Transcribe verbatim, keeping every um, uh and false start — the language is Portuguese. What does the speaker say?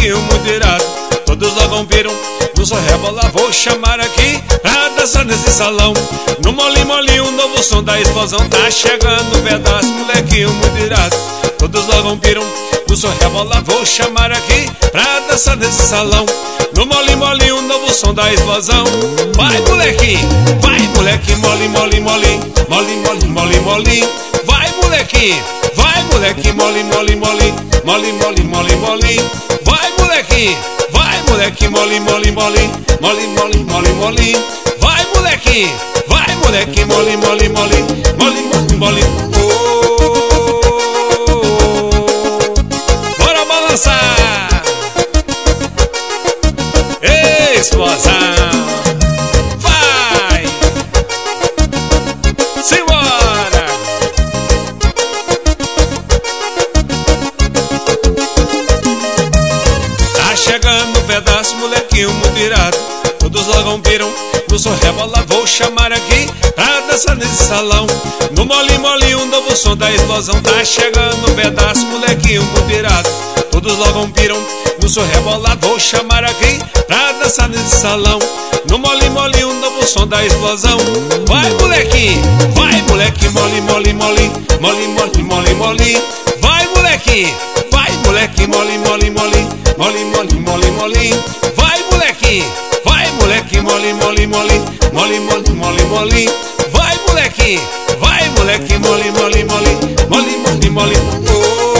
molequinho muito irado. Todos logo viram, no só rebola, vou chamar aqui pra dançar nesse salão. No molinho, molinho, um novo som da explosão tá chegando um pedaço, molequinho muito irado. Todos logo viram, no só rebola, vou chamar aqui pra dançar nesse salão. No molinho, molinho, um novo som da explosão. Vai, molequinho, vai, molequinho, mole, mole, mole, mole, mole, mole, mole. Vai, molequinho, vai, molequinho, mole, mole, mole, mole, mole, mole, mole. Vai, molequinho, vai, molequinho, mole, mole, mole, mole, mole, mole, mole. Vai, molequinho, vai, molequinho, mole, mole, mole, mole, mole, mole. Oh, bora balançar, explosão. Vai, simbora. Tá chegando um pedaço, molequinho muito irado. Todos logo viram, no som rebola, vou chamar aqui pra dançar nesse salão. No molinho, molinho, um novo som da explosão. Tá chegando um pedaço, molequinho muito irado. Todos logo viram, no som rebola, vou chamar aqui pra dançar nesse salão. No molinho, molinho, um novo som da explosão. Vai, molequinho, vai, molequinho, mole, mole, mole, mole, mole, mole, mole. Vai, molequinho, vai, molequinho, mole, mole, mole, mole, mole, mole, mole. Vai, molequinho, vai, molequinho, mole, mole, mole, mole, mole, mole, mole. Vai, molequinho, vai, molequinho, mole, mole, mole, mole, mole, mole.